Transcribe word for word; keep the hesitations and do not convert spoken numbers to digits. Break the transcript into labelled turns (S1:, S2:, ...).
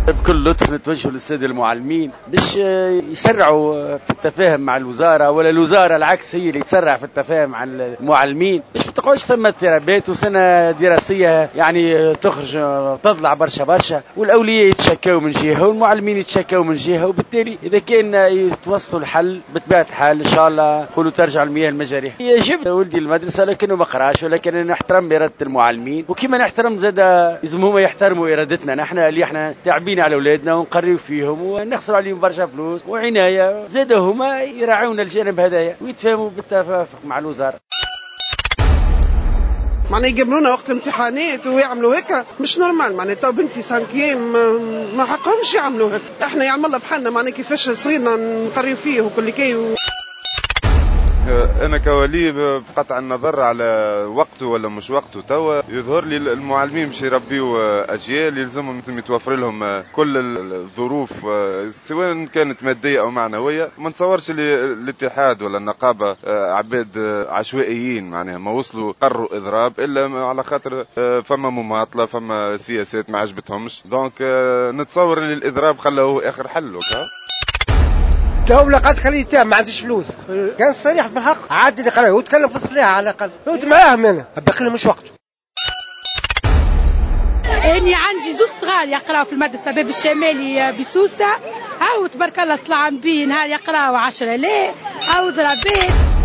S1: بكل لطف نتوجه للسادة المعلمين باش يسرعوا في التفاهم مع الوزارة، ولا الوزارة العكس هي اللي تسرع في التفاهم مع المعلمين باش ما تقعدش ثم اضطرابات وسنة دراسية يعني تخرج تطلع برشا برشا، والأولياء يتشكوا من جهة والمعلمين يتشكوا من جهة، وبالتالي إذا كان يتوصلوا الحل بطبيعة الحال إن شاء الله قولوا ترجع المياه المجاري. يجب ولدي المدرسة لكنه ما قراش، ولكن نحترم إرادة المعلمين، وكما نحترم زاد لازم هما يحترموا إرادتنا نحن اللي احنا تعبين على أولادنا ونقريو فيهم ونخسر عليهم برشا فلوس وعناية، زاد هما يراعون الجانب هذايا ويتفاهموا بالتوافق مع الوزارة.
S2: معناه يقبلونا وقت الامتحانات ويعملوا هيك مش نورمال. معناه تو بنتي سانكيام ما حقهمش يعملوا هيك، احنا يعمل الله بحالنا معناه كيفاش صغيرنا نقريو فيه وكل كي و...
S3: أنا كولي بقطع النظر على وقته ولا مش وقته، توا يظهر لي المعلمين باش يربيوا أجيال يلزمهم لازم يتوفر لهم كل الظروف سواء كانت مادية أو معنوية. ما نتصورش الاتحاد ولا النقابة عباد عشوائيين معناها ما وصلوا قرروا إضراب إلا على خاطر فما مماطلة فما سياسات ما عجبتهمش، دونك نتصور أن الإضراب خلوه آخر حل.
S4: الدولة قد خليه يتهم ما عنديش فلوس، كان صريح بالحق عادي اللي قرأه وتكلم في الصلاح على الأقل يوت معاهم. أنا باقي مش وقته.
S5: إني عندي زوج صغار يقراوا في المدرسة باب الشمالي بسوسة، أو تبارك الله صلاة بين نهار يقراوا عشرة لا أو ضربات.